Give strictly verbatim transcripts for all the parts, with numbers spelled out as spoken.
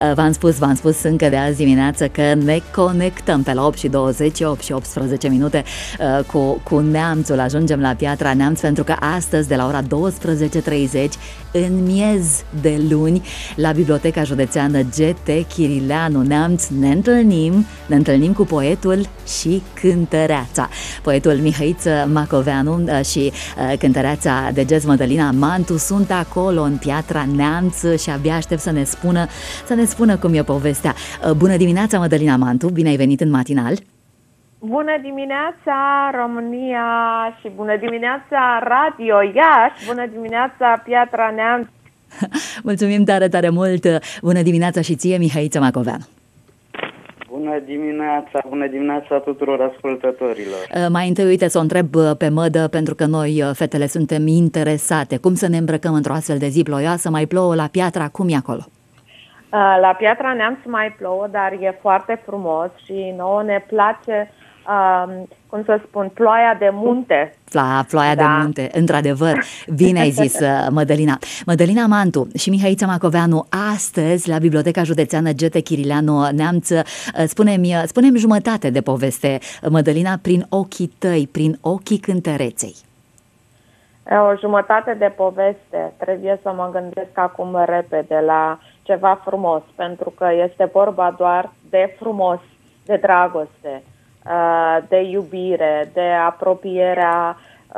V-am spus, v-am spus încă de azi dimineață că ne conectăm pe la opt și douăzeci, opt și optsprezece minute cu, cu Neamțul. Ajungem la Piatra Neamț pentru că astăzi de la ora douăsprezece treizeci, în miez de luni, la Biblioteca Județeană G T Chirileanu Neamț ne întâlnim, ne întâlnim cu poetul și cântăreața. Poetul Mihăiță Macoveanu și cântăreața de jazz Mădălina Mantu sunt acolo în Piatra Neamț și abia aștept să ne spună să ne spună cum e povestea. Bună dimineața, Mădălina Mantu, bine ai venit în matinal. Bună dimineața, România, și bună dimineața, Radio Iași, bună dimineața, Piatra Neamț. Mulțumim tare, tare mult. Bună dimineața și ție, Mihăiță Macoveanu. Bună dimineața, bună dimineața tuturor ascultătorilor. Mai întâi, uite, să o întreb pe Mădă, pentru că noi, fetele, suntem interesate. Cum să ne îmbrăcăm într-o astfel de zi ploioasă? Mai plouă la Piatra, cum e acolo? La Piatra Neamț mai plouă, dar e foarte frumos și nouă ne place, um, cum să spun, ploaia de munte. La ploaia da. de munte, într-adevăr, bine ai zis, Mădălina. Mădălina Mantu și Mihăiță Macoveanu, astăzi la Biblioteca Județeană G T Chirileanu Neamț. Spune-mi, spune-mi jumătate de poveste, Mădălina, prin ochii tăi, prin ochii cântăreței. O jumătate de poveste, trebuie să mă gândesc acum repede la ceva frumos, pentru că este vorba doar de frumos, de dragoste, de iubire, de apropierea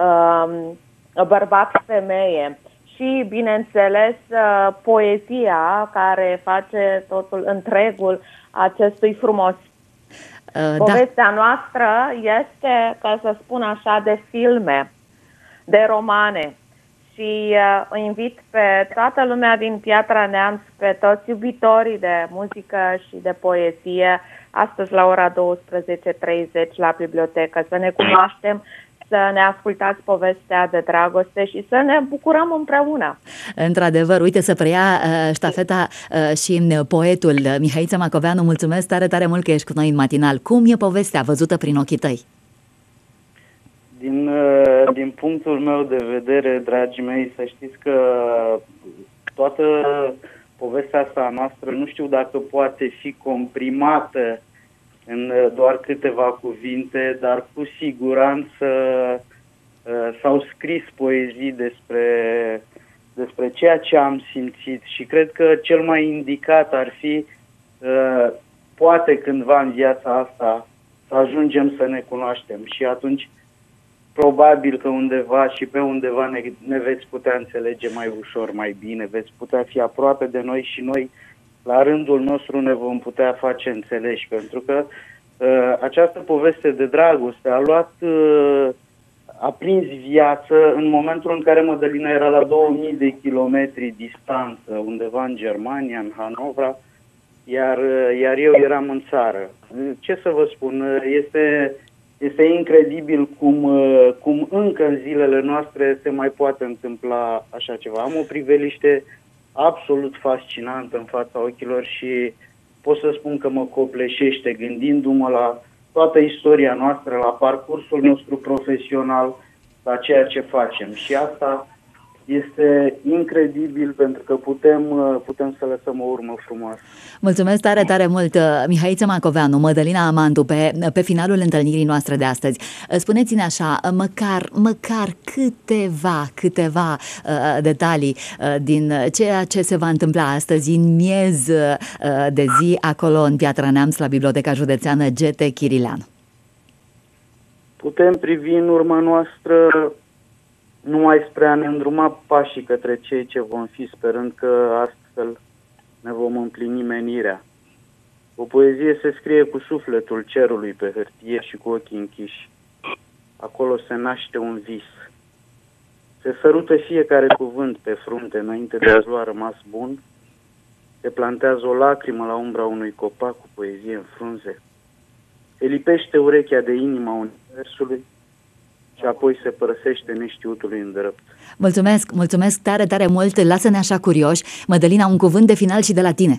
bărbat-femeie și, bineînțeles, poezia care face totul, întregul acestui frumos. Uh, Povestea da. noastră este, ca să spun așa, de filme, de romane. Și uh, îi invit pe toată lumea din Piatra Neamț, pe toți iubitorii de muzică și de poezie, astăzi la ora douăsprezece treizeci la bibliotecă, să ne cunoaștem, să ne ascultați povestea de dragoste și să ne bucurăm împreună. Într-adevăr, uite, să preia uh, ștafeta uh, și poetul Mihăiță Macoveanu. Mulțumesc tare, tare mult că ești cu noi în matinal. Cum e povestea văzută prin ochii tăi? Din, din punctul meu de vedere, dragii mei, să știți că toată povestea asta a noastră nu știu dacă poate fi comprimată în doar câteva cuvinte, dar cu siguranță s-au scris poezii despre, despre ceea ce am simțit și cred că cel mai indicat ar fi, poate cândva în viața asta, să ajungem să ne cunoaștem și atunci probabil că undeva și pe undeva ne, ne veți putea înțelege mai ușor, mai bine, veți putea fi aproape de noi și noi la rândul nostru ne vom putea face înțeleși, pentru că uh, această poveste de dragoste a luat, uh, a prins viață în momentul în care Mădălina era la două mii de kilometri distanță, undeva în Germania, în Hanovra, iar, uh, iar eu eram în țară. Ce să vă spun, este... Este incredibil cum, cum încă în zilele noastre se mai poate întâmpla așa ceva. Am o priveliște absolut fascinantă în fața ochilor și pot să spun că mă copleșește gândindu-mă la toată istoria noastră, la parcursul nostru profesional, la ceea ce facem. Și asta este incredibil pentru că putem, putem să lăsăm o urmă frumoasă. Mulțumesc tare, tare mult, Mihăiță Macoveanu, Mădălina Mantu, pe, pe finalul întâlnirii noastre de astăzi. Spuneți-ne așa, măcar, măcar câteva, câteva uh, detalii uh, din ceea ce se va întâmpla astăzi în miez uh, de zi acolo în Piatra Neamț, la Biblioteca Județeană G T Chirileanu. Putem privi în urma noastră numai spre a ne îndruma pașii către cei ce vom fi, sperând că astfel ne vom împlini menirea. O poezie se scrie cu sufletul cerului pe hârtie și cu ochii închiși. Acolo se naște un vis. Se sărută fiecare cuvânt pe frunte înainte de a-ți lua rămas bun. Se plantează o lacrimă la umbra unui copac cu poezie în frunze. Se lipește urechea de inima universului și apoi se părăsește neștiutului îndrăpt. Mulțumesc, mulțumesc tare, tare mult. Lasă-ne așa curioși. Mădălina, un cuvânt de final și de la tine.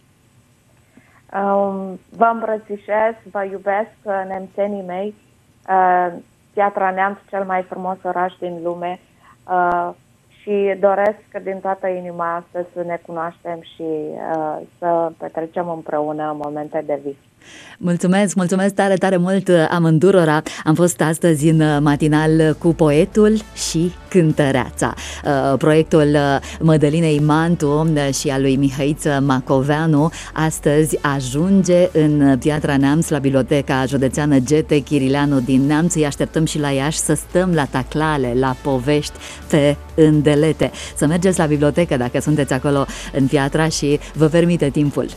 Um, vă îmbrățișez, vă iubesc, nemțenii mei. Uh, Piatra Neamț, cel mai frumos oraș din lume. Uh, și doresc din toată inima astăzi să ne cunoaștem și uh, să petrecem împreună momente de vis. Mulțumesc, mulțumesc tare, tare mult amândurora. Am fost astăzi în matinal cu poetul și cântăreața. Proiectul Mădălinei Mantu și al lui Mihăiță Macoveanu astăzi ajunge în Piatra Neamț, la Biblioteca Județeană Gete Chirileanu din Neamț. Îi așteptăm și la Iași să stăm la taclale, la povești pe îndelete. Să mergeți la bibliotecă dacă sunteți acolo în Piatra și vă permite timpul.